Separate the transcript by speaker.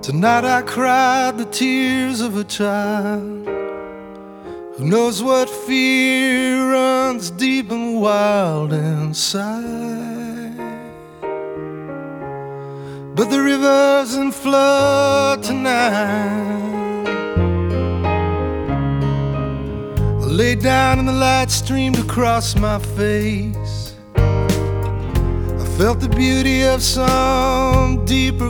Speaker 1: Tonight I cried the tears of a child who knows what fear runs deep and wild inside. But the river's in flood tonight. I lay down and the light streamed across my face. I felt the beauty of some deeper